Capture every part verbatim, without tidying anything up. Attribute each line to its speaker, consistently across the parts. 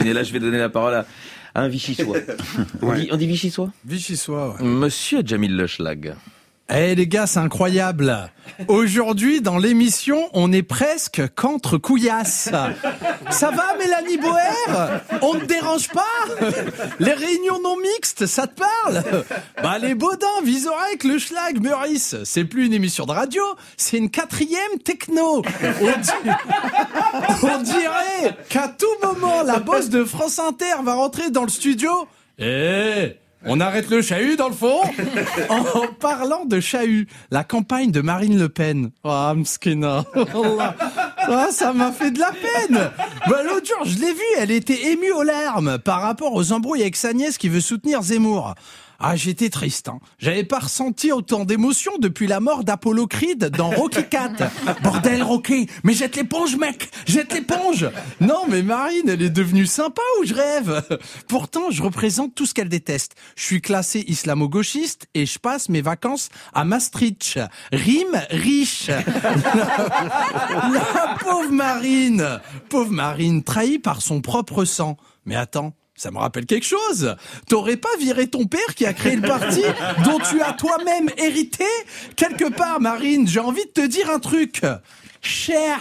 Speaker 1: Et là, je vais donner la parole à, à un Vichysois. On,
Speaker 2: Ouais.
Speaker 1: dit, on dit Vichysois
Speaker 2: Vichysois, ouais.
Speaker 1: Monsieur Jamil Le Schlag.
Speaker 2: Eh les gars, c'est incroyable. Aujourd'hui, dans l'émission, on est presque qu'entre couillasses. Ça va, Mélanie Boer? On ne dérange pas? Les réunions non mixtes, ça te parle? Bah les Baudins, Vizorek, Le Schlag, Meurice, c'est plus une émission de radio, c'est une quatrième techno. On, dit- on dirait qu'à tout moment, la boss de France Inter va rentrer dans le studio. Eh, on arrête le chahut dans le fond. En parlant de chahut, la campagne de Marine Le Pen. Oh, mskina. Ah, ça m'a fait de la peine. Bah, l'autre jour, je l'ai vue, elle était émue aux larmes par rapport aux embrouilles avec sa nièce qui veut soutenir Zemmour. Ah, j'étais triste, hein. J'avais pas ressenti autant d'émotions depuis la mort d'Apollo Creed dans Rocky quatre. Bordel, Rocky, mais jette l'éponge, mec, jette l'éponge. Non, mais Marine, elle est devenue sympa ou je rêve? Pourtant, je représente tout ce qu'elle déteste. Je suis classé islamo-gauchiste et je passe mes vacances à Maastricht. Rime riche. La, la pauvre Marine, pauvre Marine, trahie par son propre sang. Mais attends. Ça me rappelle quelque chose. T'aurais pas viré ton père qui a créé le parti dont tu as toi-même hérité? Quelque part, Marine, j'ai envie de te dire un truc. Cher.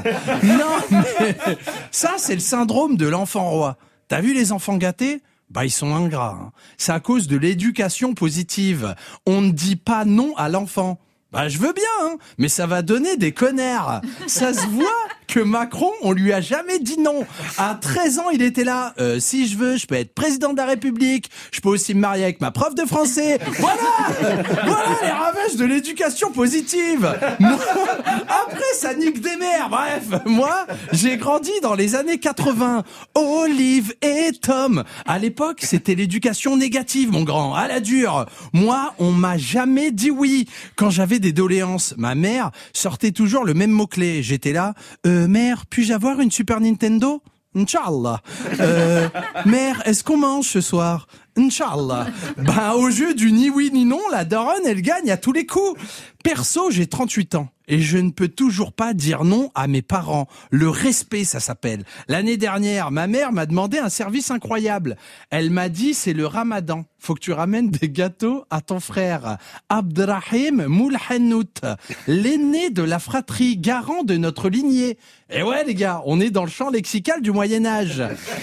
Speaker 2: Non, mais ça, c'est le syndrome de l'enfant roi. T'as vu les enfants gâtés? Bah, ils sont ingrats. Hein. C'est à cause de l'éducation positive. On ne dit pas non à l'enfant. Bah, je veux bien, hein, mais ça va donner des connards. Ça se voit que Macron, on lui a jamais dit non. À treize ans, il était là. Euh, si je veux, je peux être président de la République. Je peux aussi me marier avec ma prof de français. Voilà, voilà les ravages de l'éducation positive. Moi, après, ça nique des mères. Bref, moi, j'ai grandi dans les années quatre-vingts. Olive et Tom. À l'époque, c'était l'éducation négative, mon grand, à la dure. Moi, on m'a jamais dit oui. Quand j'avais des doléances, ma mère sortait toujours le même mot-clé. J'étais là, euh, mère, puis-je avoir une Super Nintendo? Inch'Allah. Euh, mère, est-ce qu'on mange ce soir? Inch'Allah. Ben, au jeu du ni oui ni non, la daronne, elle gagne à tous les coups. Perso, j'ai trente-huit ans. Et je ne peux toujours pas dire non à mes parents. Le respect, ça s'appelle. L'année dernière, ma mère m'a demandé un service incroyable. Elle m'a dit, c'est le ramadan. Faut que tu ramènes des gâteaux à ton frère. Abdrahim Moulhanout, l'aîné de la fratrie, garant de notre lignée. Et ouais, les gars, on est dans le champ lexical du Moyen-Âge.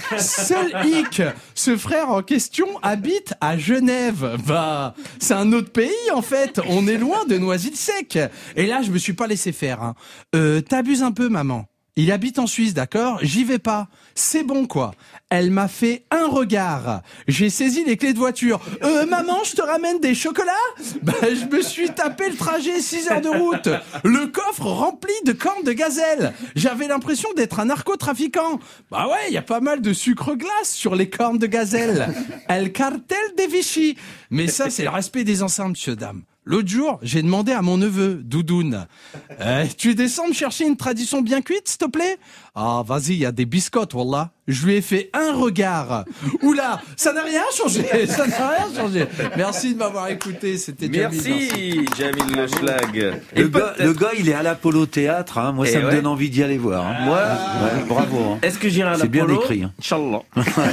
Speaker 2: Seul hic, ce frère en question habite à Genève. Bah, c'est un autre pays, en fait. On est loin de Noisy-le-Sec. Et là, je me suis pas laissé faire, hein. Euh, t'abuses un peu, maman. Il habite en Suisse, d'accord? J'y vais pas. C'est bon, quoi. Elle m'a fait un regard. J'ai saisi les clés de voiture. Euh, maman, je te ramène des chocolats? Bah, je me suis tapé le trajet, six heures de route. Le coffre rempli de cornes de gazelle. J'avais l'impression d'être un narcotrafiquant. Bah ouais, il y a pas mal de sucre glace sur les cornes de gazelle. El cartel des Vichy. Mais ça, c'est le respect des anciens, monsieur, dame. L'autre jour, j'ai demandé à mon neveu, Doudoune, euh, tu descends me chercher une tradition bien cuite, s'il te plaît? Ah, vas-y, il y a des biscottes, wallah. Je lui ai fait un regard. Oula, ça n'a rien changé, ça n'a rien changé. Merci de m'avoir écouté, c'était Jamil.
Speaker 1: Merci, Jamil Le Schlag.
Speaker 3: Le gars, le gars, il est à l'Apollo Théâtre. Hein. Moi,
Speaker 1: Et
Speaker 3: ça me
Speaker 1: ouais.
Speaker 3: donne envie d'y aller voir. Hein.
Speaker 1: Moi,
Speaker 3: Ouais, bravo. Hein.
Speaker 1: est-ce que j'irai à
Speaker 3: C'est bien
Speaker 1: l'Apollo?
Speaker 3: écrit, hein.
Speaker 1: Inch'Allah.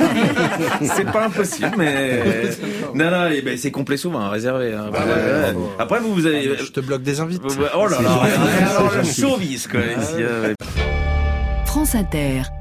Speaker 1: C'est pas impossible, mais non, non, eh ben, c'est complet souvent, hein, réservé. Hein.
Speaker 2: Ah ouais,
Speaker 1: Ouais.
Speaker 2: bravo.
Speaker 1: Après, vous, vous avez.
Speaker 2: Je te bloque des invités.
Speaker 1: Oh là là, alors le showbiz, quoi. Ici, euh,
Speaker 4: France Inter.